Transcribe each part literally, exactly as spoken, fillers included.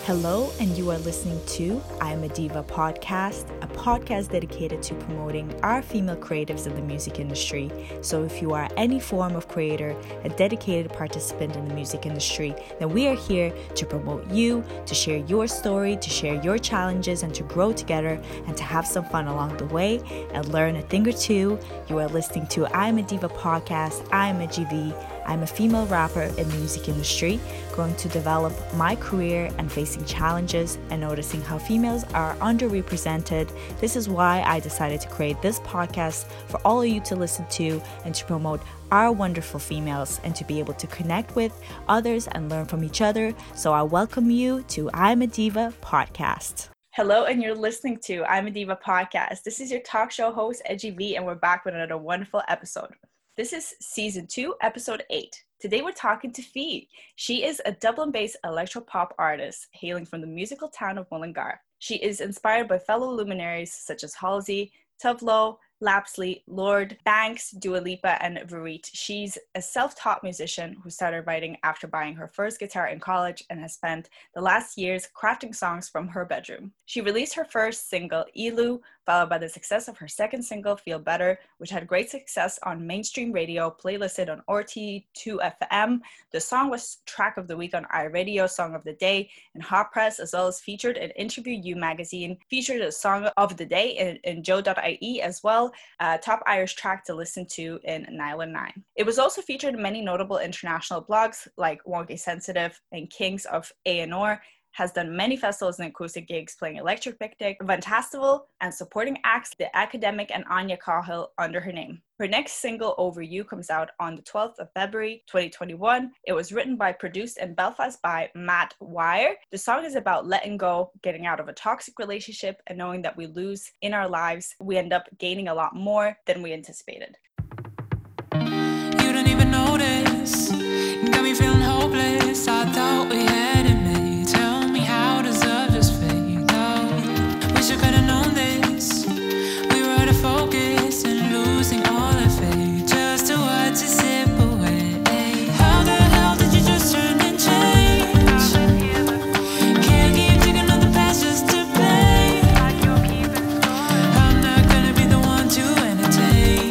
Hello, and you are listening to I Am a Diva podcast, a podcast dedicated to promoting our female creatives in the music industry. So if you are any form of creator, a dedicated participant in the music industry, then we are here to promote you, to share your story, to share your challenges, and to grow together and to have some fun along the way and learn a thing or two. You are listening to I Am a Diva podcast. I am a G V. I'm a female rapper in the music industry, going to develop my career and facing challenges and noticing how females are underrepresented. This is why I decided to create this podcast for all of you to listen to and to promote our wonderful females and to be able to connect with others and learn from each other. So I welcome you to I'm a Diva podcast. Hello, and you're listening to I'm a Diva podcast. This is your talk show host, Edgy V, and we're back with another wonderful episode. This is season two, episode eight. Today we're talking to Fee. She is a Dublin-based electropop artist hailing from the musical town of Mullingar. She is inspired by fellow luminaries such as Halsey, Tuvlo, Lapsley, Lord, Banks, Dua Lipa, and Verit. She's a self-taught musician who started writing after buying her first guitar in college and has spent the last years crafting songs from her bedroom. She released her first single, Ilu, followed by the success of her second single, Feel Better, which had great success on mainstream radio, playlisted on R T two F M. The song was Track of the Week on iRadio, Song of the Day, and Hot Press, as well as featured in Interview You magazine, featured a Song of the Day in, in Joe dot I E as well, uh, top Irish track to listen to in nine one nine. It was also featured in many notable international blogs like Wonky Sensitive and Kings of A and R, has done many festivals and acoustic gigs playing Electric Picnic, Fantastival, and supporting acts The Academic and Anya Cahill under her name. Her next single, Over You, comes out on the twelfth of February twenty twenty-one. It was written by, produced in Belfast by Matt Wire. The song is about letting go, getting out of a toxic relationship, and knowing that we lose in our lives, we end up gaining a lot more than we anticipated. You don't even notice, got me feeling hopeless. I thought we had it made. Tell me, how does love just fade out? Wish I could have known this. We were out of focus and losing all the faith just to watch it slip away. How the hell did you just turn and change? Can't keep digging on the past just to play. I'm not gonna be the one to entertain.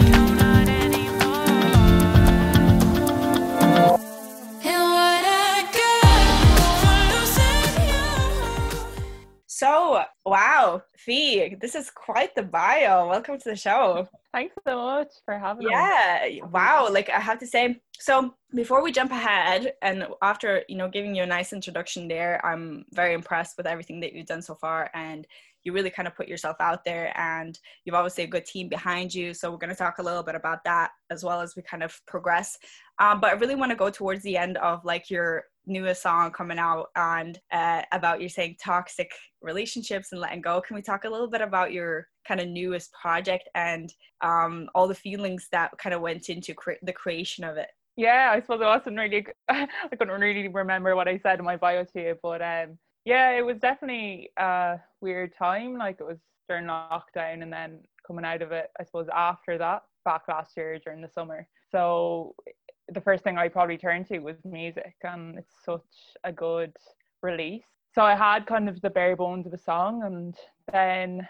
So, wow, Fee, this is quite the bio. Welcome to the show. Thanks so much for having yeah, me. Yeah, wow. Like, I have to say, so before we jump ahead, and after, you know, giving you a nice introduction there, I'm very impressed with everything that you've done so far, and you really kind of put yourself out there, and you've obviously a good team behind you. So we're going to talk a little bit about that as well as we kind of progress. Um, but I really want to go towards the end of like your newest song coming out and uh, about you saying toxic relationships and letting go. Can we talk a little bit about your kind of newest project and um, all the feelings that kind of went into cre- the creation of it? Yeah, I suppose it wasn't really, I couldn't really remember what I said in my bio to you, but um, yeah, it was definitely a weird time. Like, it was during lockdown and then coming out of it, I suppose, after that, back last year during the summer. So the first thing I probably turned to was music, and it's such a good release. So I had kind of the bare bones of a song, and then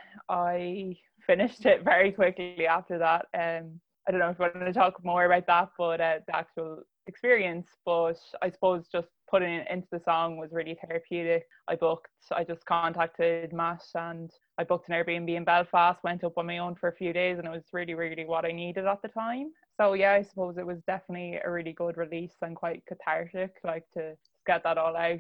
I finished it very quickly after that. Um, I don't know if I want to talk more about that, but uh, the actual experience, but I suppose just putting it into the song was really therapeutic. I booked, I just contacted Matt and I booked an Airbnb in Belfast, went up on my own for a few days, and it was really, really what I needed at the time. So yeah, I suppose it was definitely a really good release and quite cathartic, like to get that all out.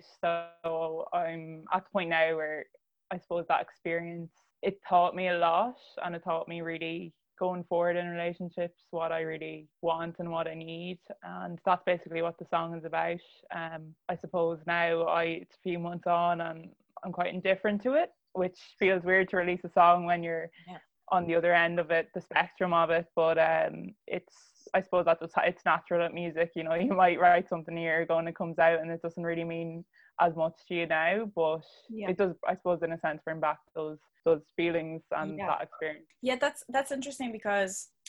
So I'm at the point now where I suppose that experience, it taught me a lot, and it taught me really going forward in relationships what I really want and what I need, and that's basically what the song is about. um I suppose now I it's a few months on and I'm quite indifferent to it, which feels weird to release a song when you're yeah. on the other end of it, the spectrum of it, but um it's I suppose that's just, it's natural at music, you know. You might write something a year ago and it comes out and it doesn't really mean as much to you now, but yeah. it does, I suppose, in a sense, bring back those those feelings and yeah. that experience. Yeah, that's that's interesting because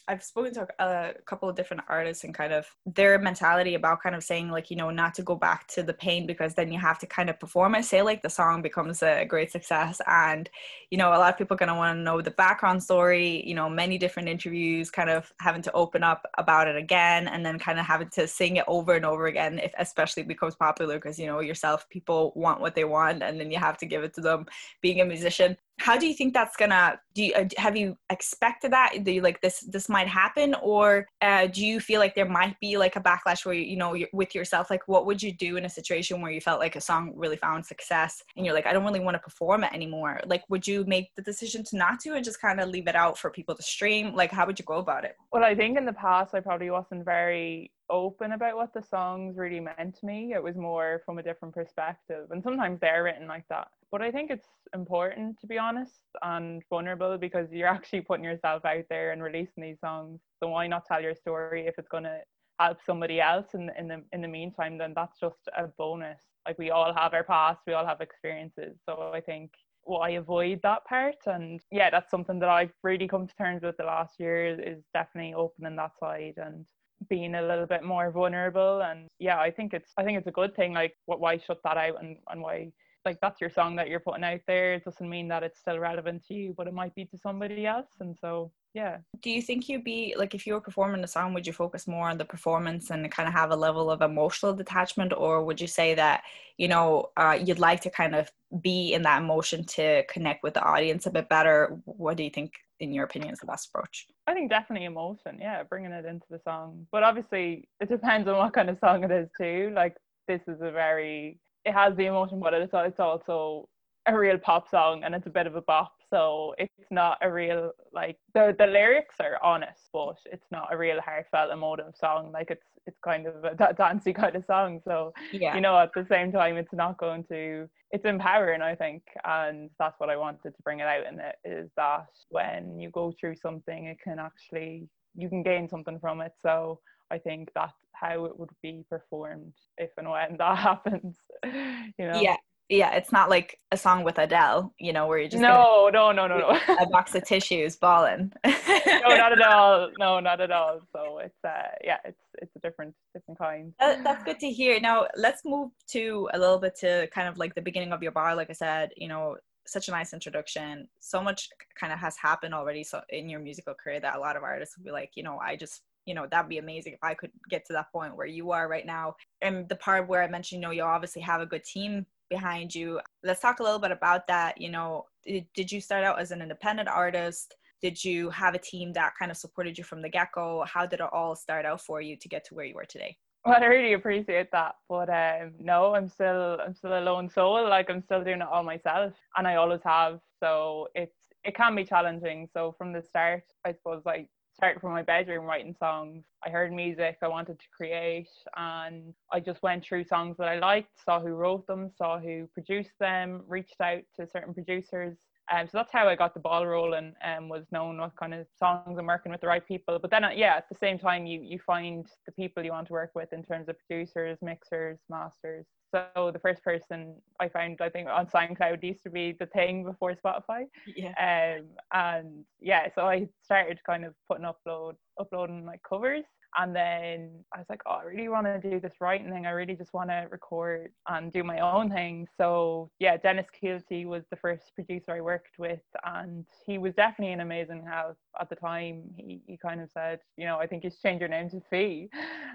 I've spoken to a, a couple of different artists and kind of their mentality about kind of saying like, you know, not to go back to the pain because then you have to kind of perform it. Say like the song becomes a great success and, you know, a lot of people are going to want to know the background story, you know, many different interviews, kind of having to open up about it again and then kind of having to sing it over and over again, if especially it becomes popular because, you know, yourself, people want what they want and then you have to give it to them being a musician. How do you think that's gonna, do you, uh, have you expected that? Do you like this, this might happen? Or uh, do you feel like there might be like a backlash where, you, you know, you're with yourself, like what would you do in a situation where you felt like a song really found success and you're like, I don't really want to perform it anymore? Like, would you make the decision to not to and just kind of leave it out for people to stream? Like, how would you go about it? Well, I think in the past, I probably wasn't very open about what the songs really meant to me. It was more from a different perspective. And sometimes they're written like that. But I think it's important to be honest and vulnerable because you're actually putting yourself out there and releasing these songs. So why not tell your story if it's going to help somebody else in, in the in the meantime? Then that's just a bonus. Like we all have our past, we all have experiences. So I think why avoid that part? And yeah, that's something that I've really come to terms with the last year is definitely opening that side and being a little bit more vulnerable. And yeah, I think it's I think it's a good thing. Like what why shut that out and, and why, like that's your song that you're putting out there. It doesn't mean that it's still relevant to you, but it might be to somebody else. And so yeah. Do you think you'd be like, if you were performing a song, would you focus more on the performance and kind of have a level of emotional detachment, or would you say that, you know, uh, you'd like to kind of be in that emotion to connect with the audience a bit better? What do you think, in your opinion, is the best approach? I think definitely emotion, yeah, bringing it into the song. But obviously it depends on what kind of song it is too. Like this is a very, it has the emotion, but it's it's also a real pop song and it's a bit of a bop. So it's not a real, like the the lyrics are honest, but it's not a real heartfelt emotive song. Like it's it's kind of a dancey kind of song. So Yeah. you know, at the same time, it's not going to, it's empowering, I think, and that's what I wanted to bring it out in it, is that when you go through something, it can actually, you can gain something from it. So I think that's how it would be performed if and when that happens, you know. Yeah. Yeah, it's not like a song with Adele, you know, where you're just no, no, no, no, no. a box of tissues balling. No, not at all. No, not at all. So it's uh, yeah, it's it's a different different kind. That, that's good to hear. Now let's move to a little bit to kind of like the beginning of your bar. Like I said, you know, such a nice introduction. So much kind of has happened already. So in your musical career, that a lot of artists will be like, you know, I just, you know, that'd be amazing if I could get to that point where you are right now. And the part where I mentioned, you know, you obviously have a good team behind you. Let's talk a little bit about that. You know, did, did you start out as an independent artist? Did you have a team that kind of supported you from the get-go? How did it all start out for you to get to where you are today? Well, I really appreciate that, but um, no, I'm still I'm still a lone soul. Like I'm still doing it all myself, and I always have. So it's it can be challenging. So from the start, I suppose like started from my bedroom writing songs. I heard music I wanted to create, and I just went through songs that I liked, saw who wrote them, saw who produced them, reached out to certain producers. Um, so that's how I got the ball rolling, and um, was knowing what kind of songs I'm working with the right people. But then, uh, yeah, at the same time, you you find the people you want to work with in terms of producers, mixers, masters. So the first person I found, I think, on SoundCloud used to be the thing before Spotify. Yeah. Um, and yeah, so I started kind of putting upload, uploading like covers. And then I was like, oh, I really want to do this writing thing. I really just want to record and do my own thing. So yeah, Dennis Keelty was the first producer I worked with, and he was definitely an amazing help at the time. He he kind of said, you know, I think you should change your name to Fee.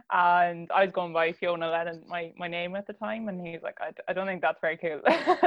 And I was going by Fiona Lennon, my, my name at the time. And he's like, I, I don't think that's very cool.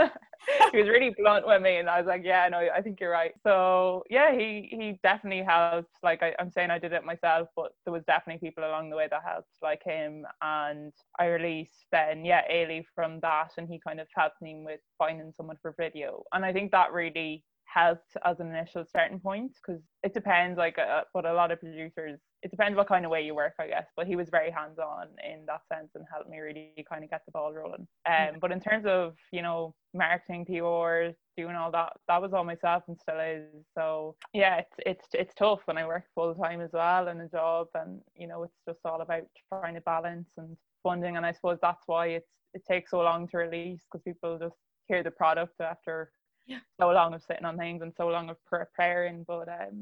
He was really blunt with me, and I was like, yeah, no, I think you're right. So yeah, he he definitely helped. Like I, I'm saying I did it myself, but there was definitely people along the way that helped, like him. And I released then yeah Ailey from that, and he kind of helped me with finding someone for video. And I think that really helped as an initial starting point, because it depends, like uh, but a lot of producers, it depends what kind of way you work, I guess. But he was very hands-on in that sense and helped me really kind of get the ball rolling. Um, but in terms of, you know, marketing, P R, doing all that, that was all myself and still is. So yeah, it's it's it's tough when I work full time as well in a job, and you know, it's just all about trying to balance and funding. And I suppose that's why it's it takes so long to release, because people just hear the product after yeah. so long of sitting on things and so long of preparing. But um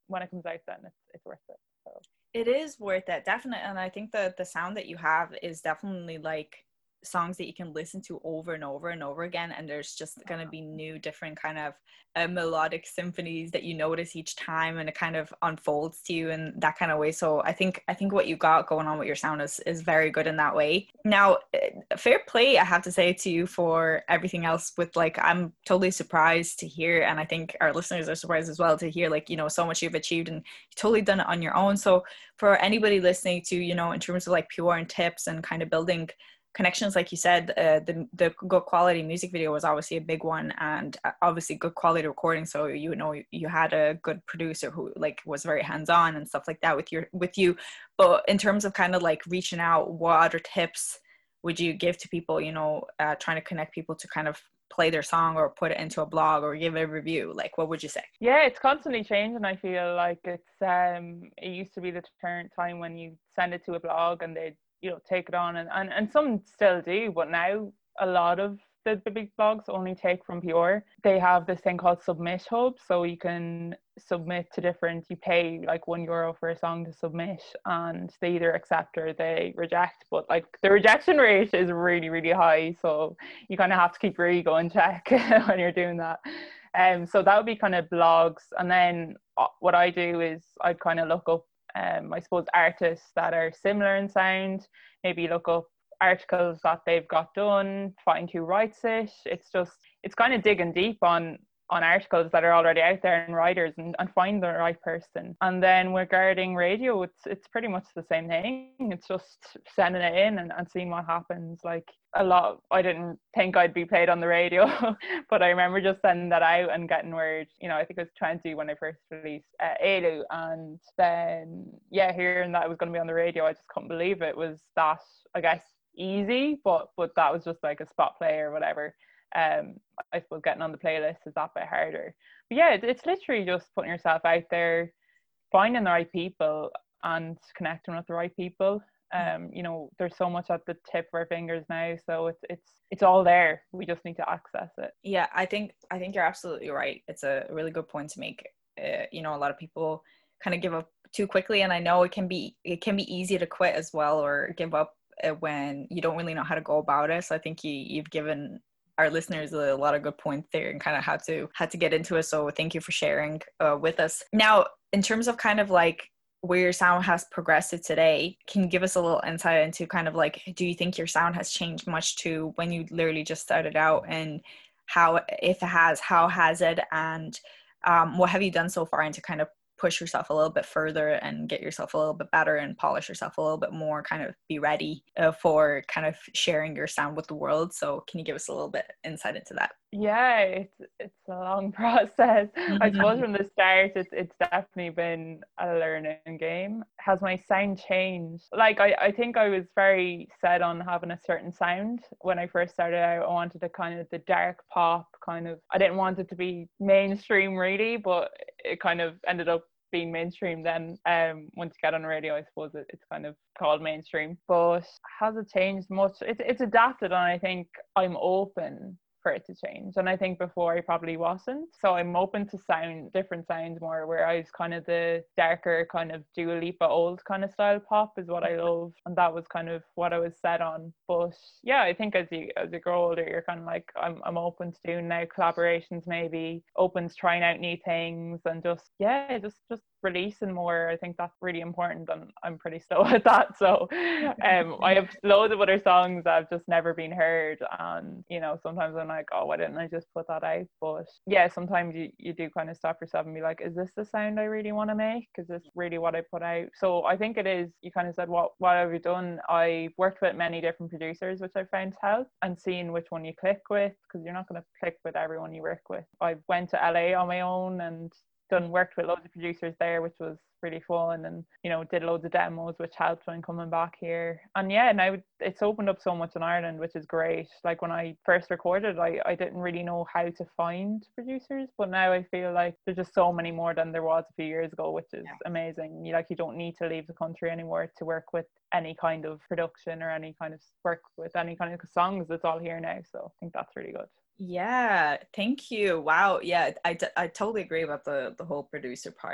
when it comes out, then it's it's worth it. So it is worth it, definitely. And I think that the sound that you have is definitely like songs that you can listen to over and over and over again, and there's just going to be new different kind of uh, melodic symphonies that you notice each time, and it kind of unfolds to you in that kind of way. So I think I think what you got going on with your sound is is very good in that way. Now, fair play, I have to say, to you for everything else. With like, I'm totally surprised to hear, and I think our listeners are surprised as well to hear, like, you know, so much you've achieved and you've totally done it on your own. So for anybody listening to, you know, in terms of like P R and tips and kind of building connections, like you said, uh, the the good quality music video was obviously a big one, and obviously good quality recording. So you know you had a good producer who like was very hands-on and stuff like that with your with you. But in terms of kind of like reaching out, what other tips would you give to people, you know, uh, trying to connect people to kind of play their song or put it into a blog or give a review? Like, what would you say? Yeah, it's constantly changing. I feel like it's um it used to be the turn time when you send it to a blog and they, you know, take it on, and, and, and some still do, but now a lot of the, the big blogs only take from P R. They have this thing called Submit Hub, so you can submit to different, you pay like one euro for a song to submit, and they either accept or they reject, but like the rejection rate is really, really high, so you kind of have to keep your ego in check when you're doing that. Um, so that would be kind of blogs, and then what I do is I'd kind of look up Um, I suppose artists that are similar in sound, maybe look up articles that they've got done, find who writes it. It's just, it's kind of digging deep on on articles that are already out there and writers, and, and find the right person. And then regarding radio, it's it's pretty much the same thing. It's just sending it in and, and seeing what happens. Like a lot, I didn't think I'd be played on the radio, but I remember just sending that out and getting word. You know, I think it was twenty when I first released uh, Elu, and then yeah, hearing that it was going to be on the radio, I just couldn't believe it. It was that, I guess, easy, but but that was just like a spot play or whatever. um I suppose getting on the playlist is that bit harder, but yeah, it, it's literally just putting yourself out there, finding the right people and connecting with the right people. Um you know, there's so much at the tip of our fingers now, so it's it's it's all there, we just need to access it. Yeah, I think I think you're absolutely right. It's a really good point to make. Uh, you know, a lot of people kind of give up too quickly, and I know it can be it can be easy to quit as well, or give up uh, when you don't really know how to go about it. So I think you you've given our listeners a lot of good points there, and kind of how to how to get into it. So thank you for sharing uh, with us. Now, in terms of kind of like where your sound has progressed to today, can you give us a little insight into kind of like, do you think your sound has changed much to when you literally just started out, and how, if it has, how has it, and um, what have you done so far into kind of push yourself a little bit further and get yourself a little bit better and polish yourself a little bit more, kind of be ready uh, for kind of sharing your sound with the world? So can you give us a little bit insight into that? Yeah, it's it's a long process. Mm-hmm. I suppose from the start, it's it's definitely been a learning game. Has my sound changed? Like I, I think I was very set on having a certain sound when I first started out. I wanted a kind of the dark pop kind of. I didn't want it to be mainstream really, but it kind of ended up being mainstream then. Um once you get on the radio, I suppose it, it's kind of called mainstream. But has it changed much? It's it's adapted, and I think I'm open for it to change. And I think before I probably wasn't. So I'm open to sound different sounds more, where I was kind of the darker kind of Dua Lipa old kind of style pop is what I love, and that was kind of what I was set on. But yeah, I think as you as you grow older, you're kind of like, I'm I'm open to doing now collaborations, maybe open to trying out new things, and just yeah, just just releasing more. I think that's really important, and I'm pretty slow at that. So um I have loads of other songs that have just never been heard, and you know, sometimes I'm like, oh, why didn't I just put that out? But yeah, sometimes you, you do kind of stop yourself and be like, is this the sound I really want to make? Is this really what I put out? So I think it is. You kind of said, what what have you done? I've worked with many different producers, which I found help, and seeing which one you click with, because you're not going to click with everyone you work with. I went to L A on my own and done worked with loads of producers there, which was really fun, and you know, did loads of demos, which helped when coming back here. And yeah, now it's opened up so much in Ireland, which is great. Like when I first recorded, I, I didn't really know how to find producers, but now I feel like there's just so many more than there was a few years ago, which is yeah. amazing. You like you don't need to leave the country anymore to work with any kind of production or any kind of work with any kind of songs. It's all here now, so I think that's really good. Yeah, thank you. Wow. Yeah, I, I totally agree about the the whole producer part.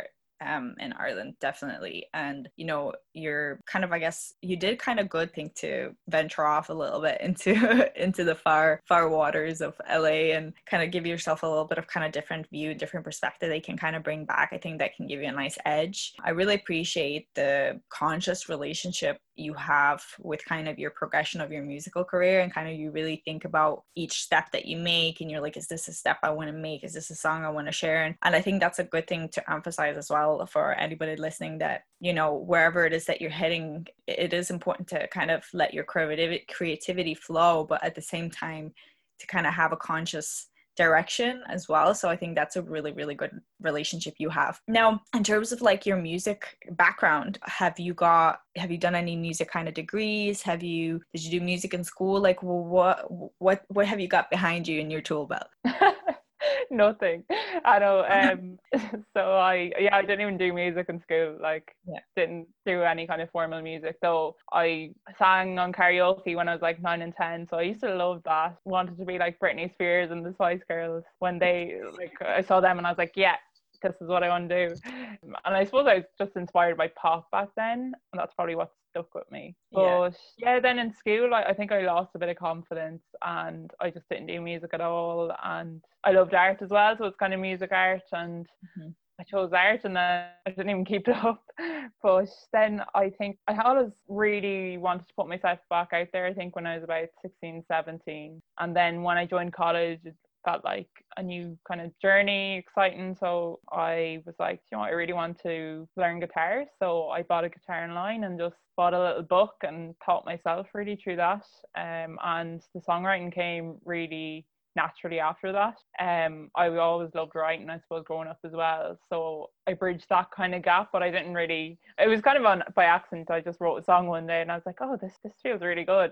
um, in Ireland, definitely. And, you know, you're kind of, I guess, you did kind of good thing to venture off a little bit into into the far, far waters of L A and kind of give yourself a little bit of kind of different view, different perspective they can kind of bring back. I think that can give you a nice edge. I really appreciate the conscious relationship you have with kind of your progression of your musical career, and kind of you really think about each step that you make and you're like, is this a step I want to make? Is this a song I want to share? And, and I think that's a good thing to emphasize as well for anybody listening, that, you know, wherever it is that you're heading, it is important to kind of let your creativity creativity flow, but at the same time to kind of have a conscious direction as well. So I think that's a really, really good relationship you have. Now, in terms of like your music background, have you got, have you done any music kind of degrees? Have you, did you do music in school? Like what, what, what have you got behind you in your tool belt? Nothing. I know. Um, so I, yeah, I didn't even do music in school. Like, yeah. didn't do any kind of formal music. Though I sang on karaoke when I was like nine and ten. So I used to love that. Wanted to be like Britney Spears and the Spice Girls. When they, like, I saw them and I was like, yeah, this is what I want to do. And I suppose I was just inspired by pop back then, and that's probably what stuck with me. But yeah, yeah then in school I, I think I lost a bit of confidence and I just didn't do music at all. And I loved art as well, so it's kind of music art, and mm-hmm. I chose art, and then I didn't even keep it up. But then I think I always really wanted to put myself back out there, I think when I was about sixteen, seventeen. And then when I joined college, it felt like a new kind of journey, exciting. So I was like, you know, I really want to learn guitar. So I bought a guitar online and just bought a little book and taught myself really through that. Um, and the songwriting came really naturally after that. Um, I always loved writing, I suppose, growing up as well. So I bridged that kind of gap, but I didn't really, it was kind of on by accident. I just wrote a song one day and I was like, oh, this, this feels really good.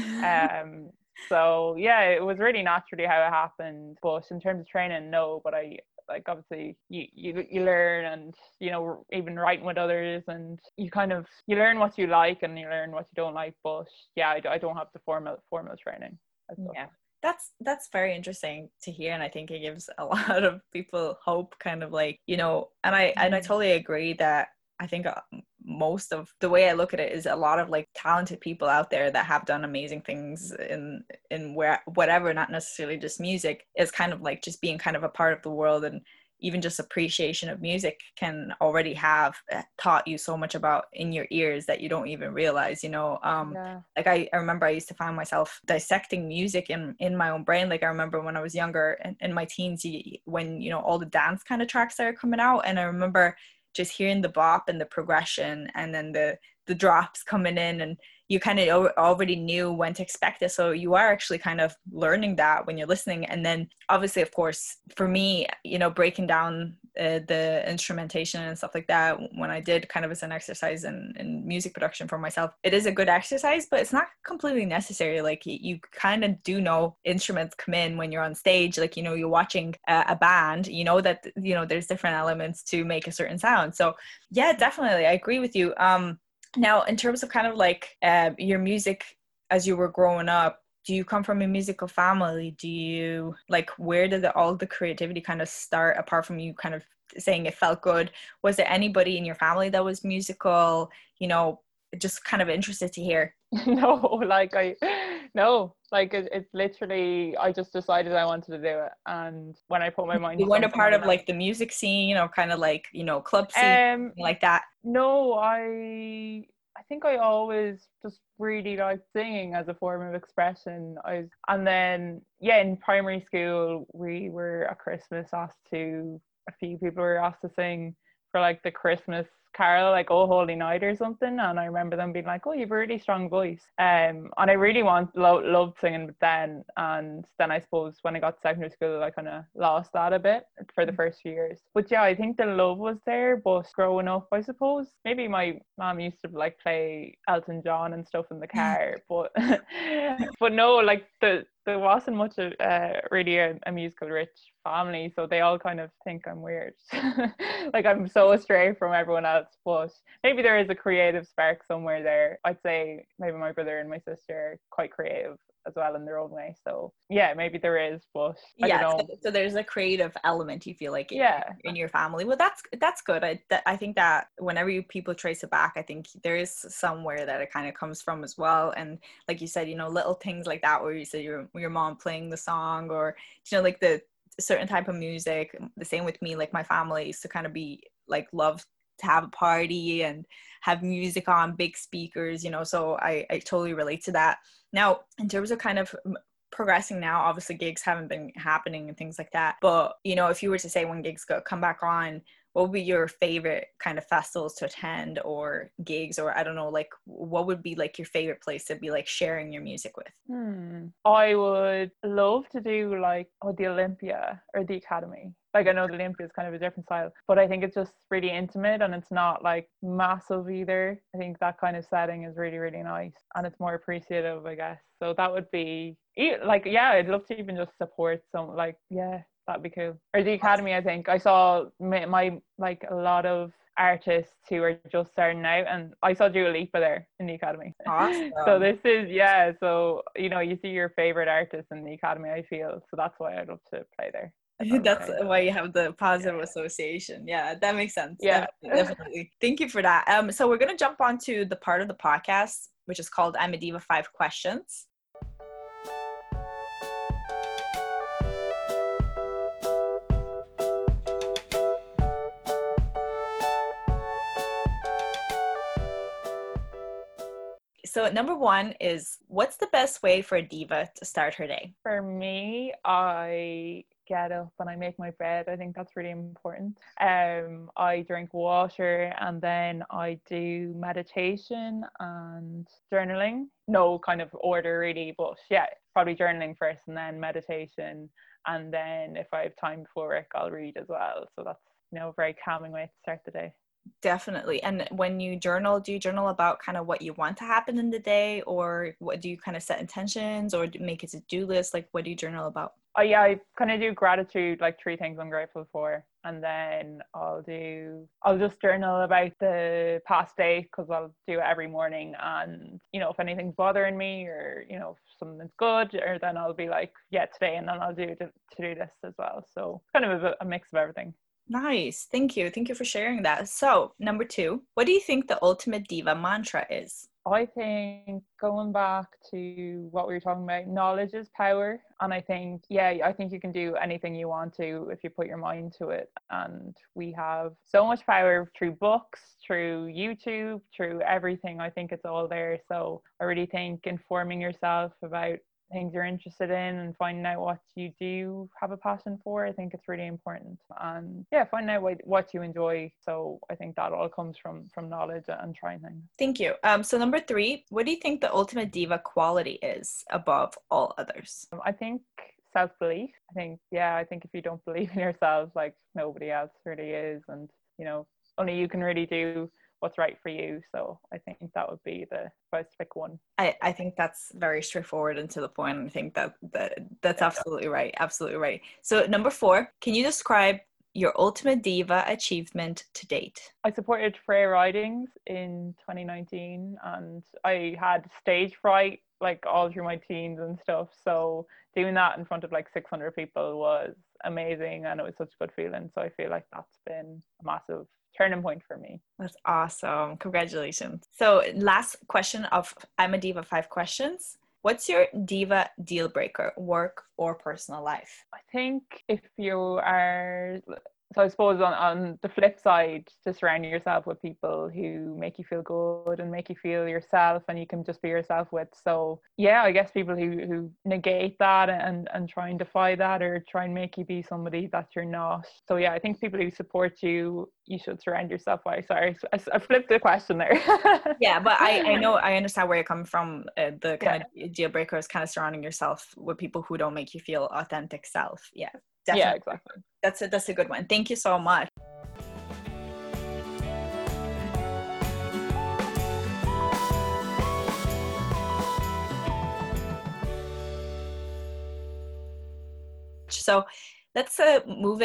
um, So yeah, it was really naturally how it happened. But in terms of training, no. But I like obviously you you you learn, and you know, even writing with others, and you kind of you learn what you like and you learn what you don't like. But yeah, I, I don't have the formal formal training. Yeah, that's that's very interesting to hear, and I think it gives a lot of people hope. Kind of like, you know, and I and I totally agree that I think most of the way I look at it is a lot of like talented people out there that have done amazing things in in where whatever, not necessarily just music, is kind of like just being kind of a part of the world, and even just appreciation of music can already have taught you so much about in your ears that you don't even realize, you know. um yeah. Like I, I remember I used to find myself dissecting music in in my own brain. Like I remember when I was younger in, in my teens, when, you know, all the dance kind of tracks started coming out, and I remember just hearing the bop and the progression and then the the drops coming in, and you kind of already knew when to expect it. So you are actually kind of learning that when you're listening. And then obviously, of course, for me, you know, breaking down uh, the instrumentation and stuff like that, when I did kind of as an exercise in, in music production for myself, it is a good exercise, but it's not completely necessary. Like you, you kind of do know instruments come in when you're on stage. Like, you know, you're watching a, a band, you know, that, you know, there's different elements to make a certain sound. So yeah, definitely. I agree with you. Um, Now, in terms of kind of like uh, your music as you were growing up, do you come from a musical family? Do you, like, where did the, all the creativity kind of start, apart from you kind of saying it felt good? Was there anybody in your family that was musical? You know, just kind of interested to hear. No, like I, no, like it, it's literally, I just decided I wanted to do it. And when I put my mind you weren't a part of like, like the music scene or kind of like, you know, club scene, um, like that? No, I, I think I always just really liked singing as a form of expression. I was, and then, yeah, in primary school, we were at Christmas asked to, a few people were asked to sing for like the Christmas carol, like Oh Holy Night or something, and I remember them being like, oh, you've a really strong voice, um and I really want lo- loved singing but then and then I suppose when I got to secondary school I kind of lost that a bit for the first few years. But yeah, I think the love was there, but growing up, I suppose maybe my mom used to like play Elton John and stuff in the car, but but no, like the there wasn't much of uh, really a, a musical rich family, so they all kind of think I'm weird. Like I'm so astray from everyone else, but maybe there is a creative spark somewhere there. I'd say maybe my brother and my sister are quite creative, as well in their own way. So yeah, maybe there is, but I yeah, don't so, know. so there's a creative element you feel like in, Yeah. in your family. Well, that's that's good. I that, I think that whenever you people trace it back, I think there is somewhere that it kind of comes from as well. And like you said, you know, little things like that where you said your your mom playing the song, or you know, like the certain type of music. The same with me, like my family used to kind of be like love to have a party and have music on big speakers, you know, so I, I totally relate to that. Now, in terms of kind of progressing now, obviously gigs haven't been happening and things like that, but you know, if you were to say when gigs go come back on, what would be your favorite kind of festivals to attend or gigs, or I don't know, like what would be like your favorite place to be like sharing your music with? Hmm. I would love to do like oh the Olympia or the Academy. Like I know the Olympia is kind of a different style, but I think it's just really intimate and it's not like massive either. I think that kind of setting is really, really nice and it's more appreciative, I guess. So that would be like, yeah, I'd love to even just support some, like, yeah, that'd be cool. Or the Academy, I think. I saw my, my like a lot of artists who are just starting out, and I saw Dua Lipa there in the Academy. Awesome. So this is, yeah, so, you know, you see your favorite artists in the Academy, I feel. So that's why I'd love to play there. That's why you have the positive yeah. association. Yeah, that makes sense. Yeah, definitely, definitely. Thank you for that. Um, so we're gonna jump onto the part of the podcast which is called I'm a Diva Five Questions. So number one is, what's the best way for a diva to start her day? For me, I get up and I make my bed. I think that's really important. Um, I drink water and then I do meditation and journaling. No kind of order really, but yeah, probably journaling first and then meditation. And then if I have time before work, I'll read as well. So that's, you know, a very calming way to start the day. Definitely. And when you journal, do you journal about kind of what you want to happen in the day, or what do you kind of set intentions or make a to-do list? Like, what do you journal about? Oh yeah, I kind of do gratitude, like three things I'm grateful for, and then I'll do I'll just journal about the past day, because I'll do it every morning. And you know, if anything's bothering me, or you know, if something's good, or then I'll be like, yeah, today, and then I'll do the to-do list as well. So kind of a, a mix of everything. Nice. Thank you. Thank you for sharing that. So, number two, what do you think the ultimate diva mantra is? I think going back to what we were talking about, knowledge is power. And I think, yeah, I think you can do anything you want to if you put your mind to it. And we have so much power through books, through YouTube, through everything. I think it's all there. So I really think informing yourself about things you're interested in and finding out what you do have a passion for, I think it's really important. And yeah, finding out what, what you enjoy. So I think that all comes from from knowledge and trying things. Thank you. Um so number three, what do you think the ultimate diva quality is above all others? I think self-belief. I think, yeah, I think if you don't believe in yourself, like nobody else really is, and you know, only you can really do what's right for you. So I think that would be the first pick one. I, I think that's very straightforward and to the point. I think that, that that's yeah. absolutely right. Absolutely right. So number four, can you describe your ultimate diva achievement to date? I supported Freya Ridings in twenty nineteen, and I had stage fright like all through my teens and stuff. So doing that in front of like six hundred people was amazing, and it was such a good feeling. So I feel like that's been a massive turning point for me. That's awesome. Congratulations. So last question of I'm a Diva Five Questions. What's your diva deal breaker, work or personal life? I think if you are, so I suppose on, on the flip side, to surround yourself with people who make you feel good and make you feel yourself and you can just be yourself with. So yeah, I guess people who, who negate that and, and try and defy that, or try and make you be somebody that you're not. So yeah, I think people who support you, you should surround yourself with. Sorry, I, I flipped the question there. Yeah, but I, I know, I understand where you're coming from. Uh, the kind yeah. of deal breaker is kind of surrounding yourself with people who don't make you feel authentic self. Yeah. Definitely. Yeah, exactly. That's a, that's a good one. Thank you so much. So let's uh, move it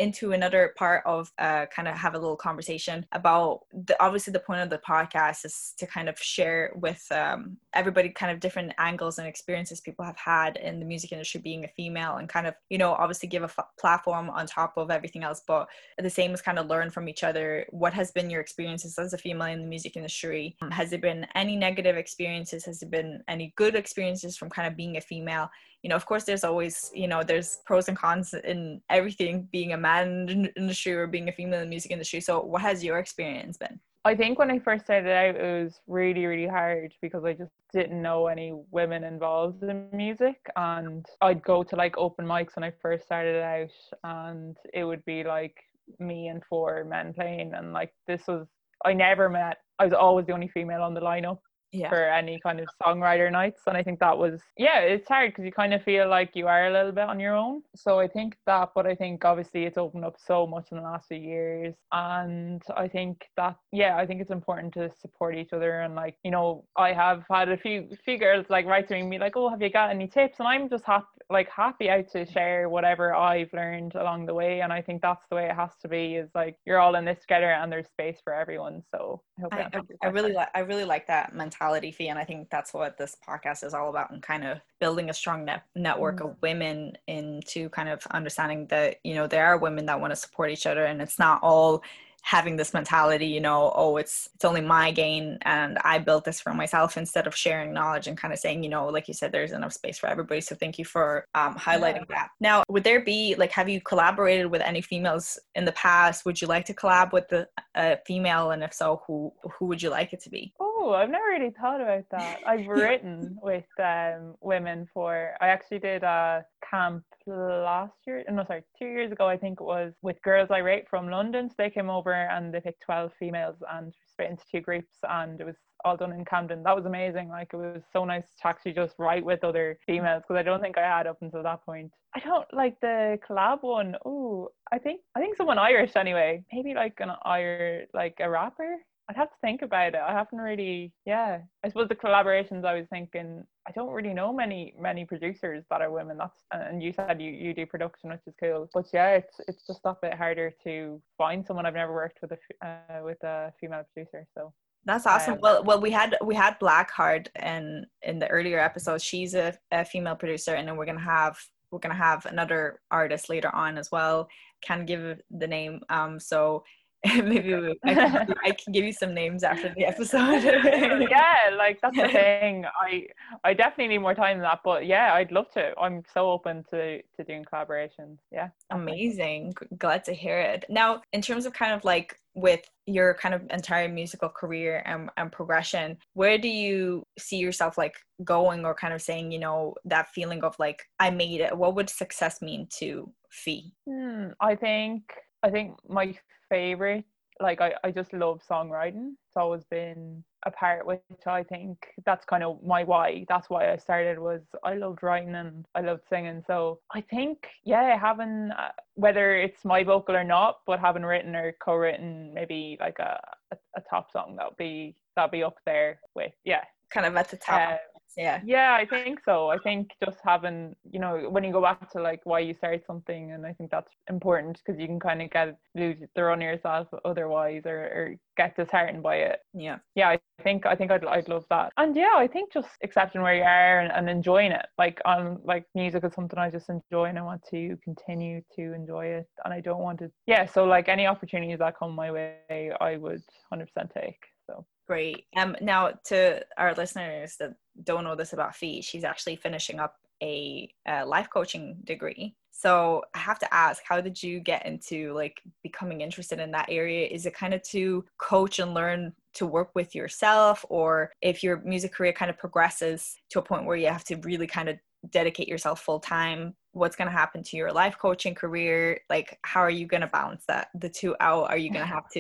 into another part of uh, kind of have a little conversation about the, obviously the point of the podcast is to kind of share with um, everybody kind of different angles and experiences people have had in the music industry being a female, and kind of, you know, obviously give a f- platform on top of everything else, but the same is kind of learn from each other. What has been your experiences as a female in the music industry? Um, has there been any negative experiences? Has there been any good experiences from kind of being a female? You know, of course, there's always, you know, there's pros and cons in everything, being a man in the industry or being a female in the music industry. So what has your experience been? I think when I first started out, it was really, really hard because I just didn't know any women involved in music. And I'd go to like open mics when I first started out, and it would be like me and four men playing. And like, this was, I never met, I was always the only female on the lineup. Yeah. For any kind of songwriter nights. And I think that was, yeah, it's hard because you kind of feel like you are a little bit on your own. So I think that, but I think obviously it's opened up so much in the last few years. And I think that, yeah, I think it's important to support each other. And like, you know, I have had a few few girls like write to me and be like, oh, have you got any tips? And I'm just happy, like happy out to share whatever I've learned along the way. And I think that's the way it has to be, is like, you're all in this together and there's space for everyone. So I hope I, I, I really like I really like that mentality, Fee, and I think that's what this podcast is all about, and kind of building a strong net, network mm. of women into kind of understanding that, you know, there are women that want to support each other, and it's not all having this mentality, you know, oh, it's it's only my gain and I built this for myself, instead of sharing knowledge and kind of saying, you know, like you said, there's enough space for everybody. So thank you for um, highlighting yeah. that. Now, would there be, like, have you collaborated with any females in the past? Would you like to collab with the uh, female? And if so, who who would you like it to be? Oh, I've never really thought about that. I've written with um, women for, I actually did a camp last year, no, sorry, two years ago, I think it was, with Girls I Rate from London. So they came over and they picked twelve females and split into two groups, and it was all done in Camden. That was amazing. Like, it was so nice to actually just write with other females, because I don't think I had up until that point. I don't like the collab one. Oh, I think I think someone Irish anyway. Maybe like an Irish, like a rapper. I'd have to think about it. I haven't really, yeah. I suppose the collaborations, I was thinking, I don't really know many many producers that are women. That's, and you said you, you do production, which is cool. But yeah, it's it's just that bit harder to find someone. I've never worked with a uh, with a female producer, so. That's awesome. Um, well, well, we had we had Blackheart in in the earlier episode. She's a, a female producer, and then we're gonna have we're gonna have another artist later on as well. Can't give the name. Um, so. Maybe we, I, can, I can give you some names after the episode. Yeah, like that's the thing. I I definitely need more time than that, but yeah, I'd love to. I'm so open to to doing collaborations. Yeah, amazing. Glad to hear it. Now, in terms of kind of like with your kind of entire musical career and, and progression, where do you see yourself like going, or kind of saying, you know, that feeling of like, I made it? What would success mean to Fee? Hmm, I think I think my favorite, like I, I just love songwriting. It's always been a part, which I think that's kind of my why. That's why I started, was I loved writing and I loved singing. So I think, yeah, having, uh, whether it's my vocal or not, but having written or co-written maybe like a, a, a top song, that would be, that'd be up there with, yeah. Kind of at the top. Uh, yeah. Yeah, I think so. I think just having, you know, when you go back to like why you started something, and I think that's important, because you can kind of get lose the run of yourself otherwise, or, or get disheartened by it. Yeah. Yeah, I think I think I'd I'd love that. And yeah, I think just accepting where you are and, and enjoying it. Like um like music is something I just enjoy, and I want to continue to enjoy it, and I don't want to, yeah, so like any opportunities that come my way, I would one hundred percent take. So great. Um, now, to our listeners that don't know this about Fee, she's actually finishing up a, a life coaching degree. So I have to ask, how did you get into like becoming interested in that area? Is it kind of to coach and learn to work with yourself, or if your music career kind of progresses to a point where you have to really kind of dedicate yourself full time, what's going to happen to your life coaching career? Like, how are you going to balance that, the two out? Are you going to have to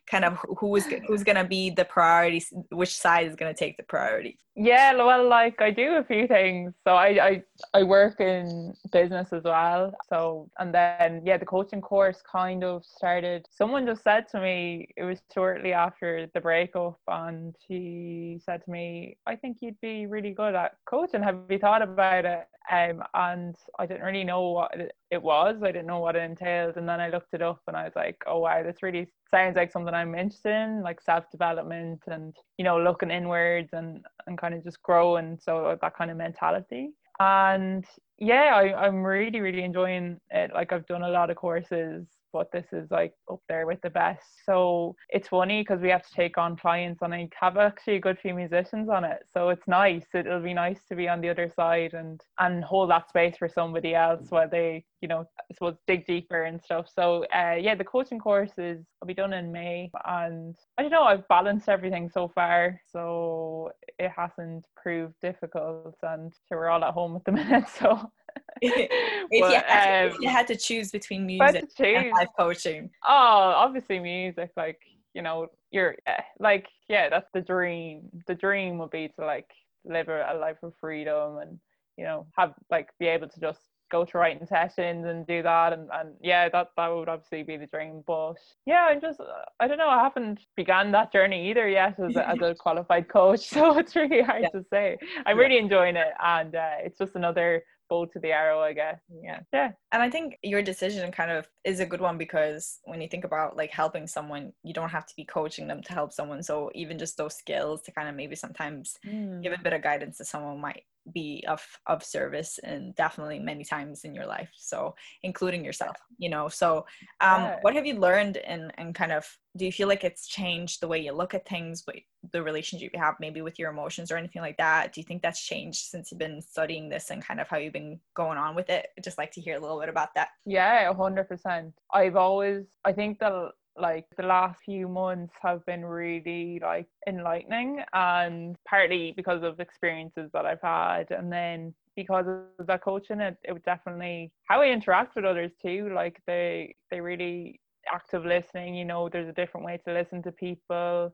kind of who's who's gonna be the priority, which side is gonna take the priority? Yeah, well, like I do a few things. So I, I I work in business as well. So and then yeah, the coaching course kind of started. Someone just said to me, it was shortly after the breakup, and she said to me, "I think you'd be really good at coaching. Have you thought about it?" Um, and I didn't really know what it, it was. I didn't know what it entailed, and then I looked it up, and I was like, "Oh wow, this really sounds like something I'm interested in, like self-development and, you know, looking inwards and, and kind of just growing." So that kind of mentality. And yeah, I, I'm really, really enjoying it. Like I've done a lot of courses, but this is like up there with the best. So it's funny because we have to take on clients, and I have actually a good few musicians on it. So it's nice. It'll be nice to be on the other side and and hold that space for somebody else while they, you know, I suppose dig deeper and stuff. So uh, yeah, the coaching courses will be done in May, and I don't know, I've balanced everything so far, so it hasn't proved difficult, and so we're all at home at the minute. So if, but, you had to, um, if you had to choose between if I had music to and choose, life coaching, oh, obviously music. Like, you know, you're eh, like, yeah, that's the dream. The dream would be to like live a, a life of freedom and, you know, have like be able to just go to writing sessions and do that, and, and yeah, that that would obviously be the dream. But yeah, I just I don't know, I haven't begun that journey either yet as a, as a qualified coach, so it's really hard yeah. to say. I'm Yeah. really enjoying it, and uh, it's just another bow to the arrow, I guess. Yeah. Yeah. And I think your decision kind of is a good one, because when you think about like helping someone, you don't have to be coaching them to help someone. So even just those skills to kind of maybe sometimes Mm. give a bit of guidance to someone might be of of service, and definitely many times in your life, so including yourself, you know. So um Yeah. what have you learned, and and kind of do you feel like it's changed the way you look at things, but the relationship you have maybe with your emotions or anything like that? Do you think that's changed since you've been studying this, and kind of how you've been going on with it? I'd just like to hear a little bit about that. Yeah, a hundred percent. I've always, I think that like the last few months have been really like enlightening, and partly because of experiences that I've had, and then because of that coaching, it, it would definitely how I interact with others too. Like they they really active listening, you know, there's a different way to listen to people,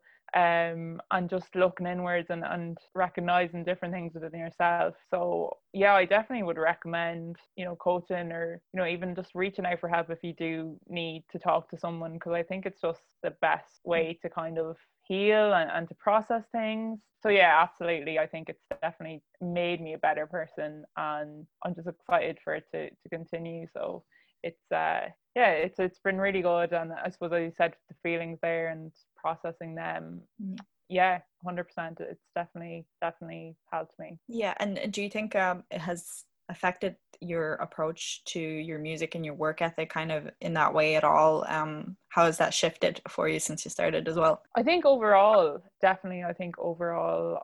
um and just looking inwards and, and recognizing different things within yourself. So yeah, I definitely would recommend, you know, coaching, or, you know, even just reaching out for help if you do need to talk to someone, because I think it's just the best way to kind of heal and, and to process things. So yeah, absolutely, I think it's definitely made me a better person, and I'm just excited for it to, to continue. So it's uh yeah, it's it's been really good, and I suppose, as you said, the feelings there and processing them, Mm. yeah, one hundred percent, it's definitely definitely helped me. Yeah. And do you think um it has affected your approach to your music and your work ethic kind of in that way at all? Um how has that shifted for you since you started as well? I think overall, definitely, I think overall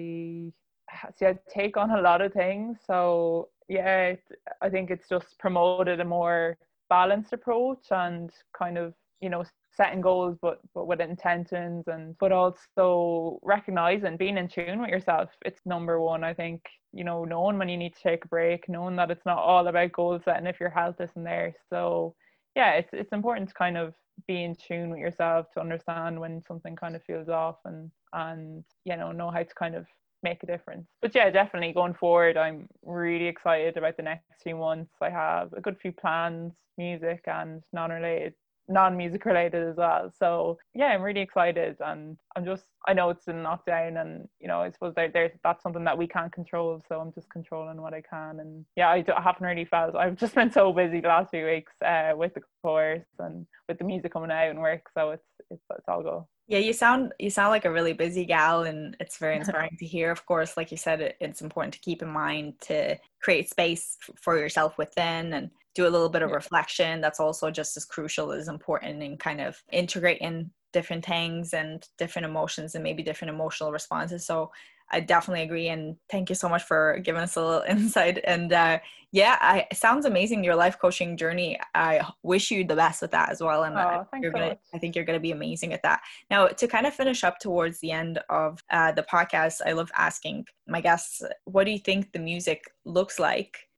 I see I take on a lot of things. So yeah, it, I think it's just promoted a more balanced approach, and kind of, you know, setting goals but but with intentions, and but also recognizing, being in tune with yourself. It's number one, I think, you know, knowing when you need to take a break, knowing that it's not all about goal setting if your health isn't there. So yeah, it's it's important to kind of be in tune with yourself to understand when something kind of feels off, and and you know know how to kind of make a difference. But yeah, definitely going forward, I'm really excited about the next few months. I have a good few plans, music and non-related non-music related as well. So yeah, I'm really excited, and I'm just, I know it's in lockdown, and you know, I suppose there, there that's something that we can't control, so I'm just controlling what I can. And yeah, I, I haven't really felt, I've just been so busy the last few weeks uh, with the course and with the music coming out and work, so it's it's, it's all go. Yeah, you sound you sound like a really busy gal, and it's very inspiring to hear. Of course, like you said, it, it's important to keep in mind to create space f- for yourself within, and do a little bit of Yeah. reflection. That's also just as crucial, as important in kind of integrating different things and different emotions and maybe different emotional responses. So I definitely agree, and thank you so much for giving us a little insight. And uh, yeah, I, it sounds amazing, your life coaching journey. I wish you the best with that as well. And I, Oh, thanks you're so gonna, much. I think you're going to be amazing at that. Now, to kind of finish up towards the end of uh, the podcast, I love asking my guests, what do you think the music looks like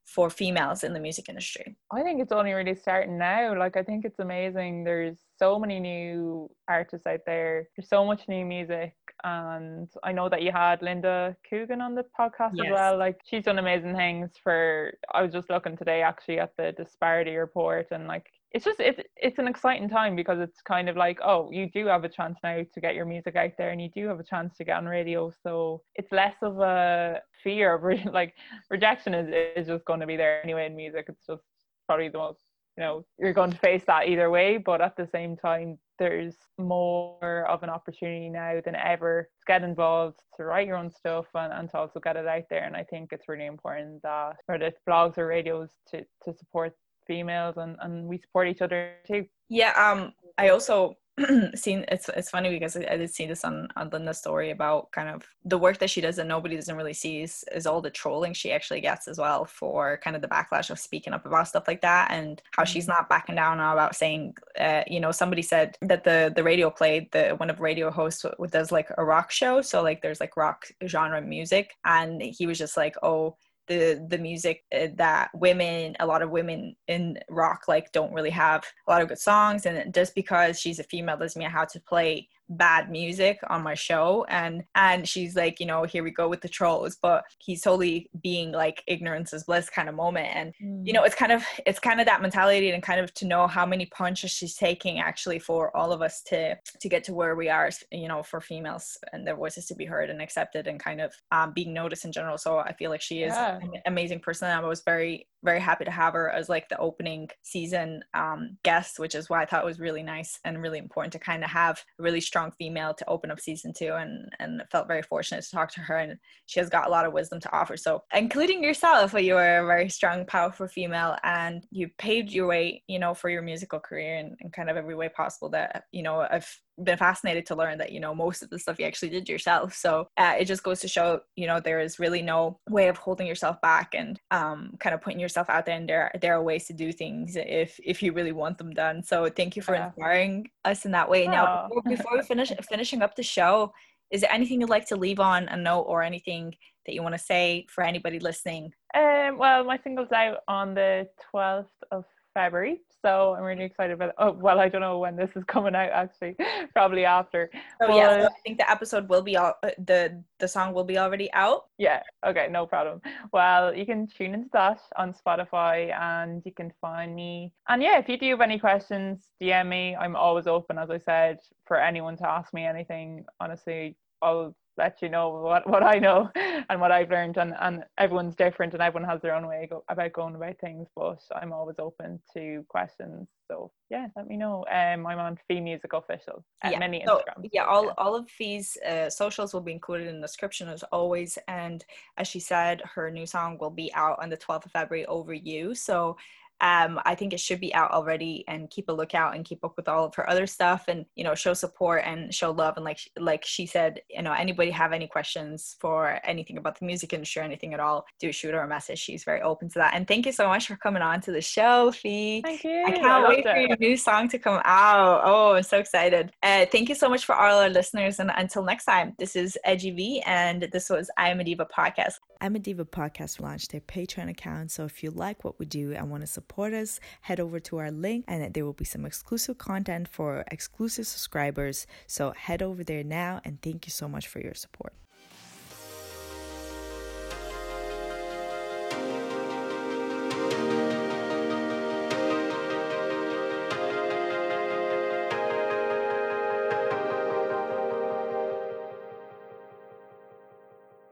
for females in the music industry? I think it's only really starting now. Like, I think it's amazing. There's so many new artists out there. There's so much new music. And I know that you had Linda Coogan on the podcast Yes. as well. Like, she's done amazing things for, I was just looking today actually at the disparity report, and like, it's just, it's, it's an exciting time because it's kind of like, oh, you do have a chance now to get your music out there, and you do have a chance to get on radio. So it's less of a fear of re- like rejection is, is just going to be there anyway in music. It's just probably the most, you know, you're going to face that either way, but at the same time, there's more of an opportunity now than ever to get involved, to write your own stuff, and, and to also get it out there. And I think it's really important that whether it's blogs or radios to, to support females, and, and we support each other too. Yeah, um, I also seen it's it's funny because I, I did see this on, on Linda's story about kind of the work that she does that nobody doesn't really see is, is all the trolling she actually gets as well for kind of the backlash of speaking up about stuff like that, and how she's not backing down about saying, uh, you know, somebody said that the the radio played, the one of the radio hosts does like a rock show, so like there's like rock genre music, and he was just like, oh, the the music that women, a lot of women in rock like don't really have a lot of good songs, and just because she's a female doesn't mean how to play bad music on my show. And and she's like, you know, here we go with the trolls, but he's totally being like ignorance is bliss kind of moment. And mm. you know, it's kind of it's kind of that mentality, and kind of to know how many punches she's taking actually for all of us to to get to where we are, you know, for females and their voices to be heard and accepted and kind of um, being noticed in general. So I feel like she is yeah. an amazing person. I was very very happy to have her as like the opening season um, guest, which is why I thought it was really nice and really important to kind of have a really strong female to open up season two, and and felt very fortunate to talk to her, and she has got a lot of wisdom to offer. So including yourself, you are a very strong, powerful female, and you paved your way, you know, for your musical career in, in kind of every way possible that, you know, I've been fascinated to learn that, you know, most of the stuff you actually did yourself. So uh, it just goes to show, you know, there is really no way of holding yourself back, and um, kind of putting yourself out there, and there, there are ways to do things if if you really want them done. So thank you for yeah. inspiring us in that way. Oh. Now, before, before we finish finishing up the show, is there anything you'd like to leave on a note, or anything that you want to say for anybody listening? Um, well, my single's out on the twelfth of February, so I'm really excited about it. Oh, well, I don't know when this is coming out, actually, probably after. So but, yeah, so I think the episode will be all, the the song will be already out. Yeah, okay, no problem. Well, you can tune into that on Spotify, and you can find me. And yeah, if you do have any questions, D M me. I'm always open, as I said, for anyone to ask me anything. Honestly, I'll let you know what, what I know and what I've learned, and, and everyone's different, and everyone has their own way go, about going about things, but I'm always open to questions. So yeah, let me know. Um, I'm on Fee Music Official at yeah. many so, Instagrams. Yeah, all, all of Fee's uh, socials will be included in the description as always, and as she said, her new song will be out on the twelfth of February, Over You. So Um, I think it should be out already, and keep a lookout and keep up with all of her other stuff, and, you know, show support and show love. And like, like she said, you know, anybody have any questions for anything about the music industry or anything at all, do shoot her a message. She's very open to that. And thank you so much for coming on to the show, Fee. Thank you. I can't I wait it. for your new song to come out. Oh, I'm so excited. Uh, thank you so much for all our listeners. And until next time, this is Edgy V, and this was I Am a Diva podcast. I Am a Diva podcast launched their Patreon account. So if you like what we do and want to support us, head over to our link, and there will be some exclusive content for exclusive subscribers. So head over there now, and thank you so much for your support.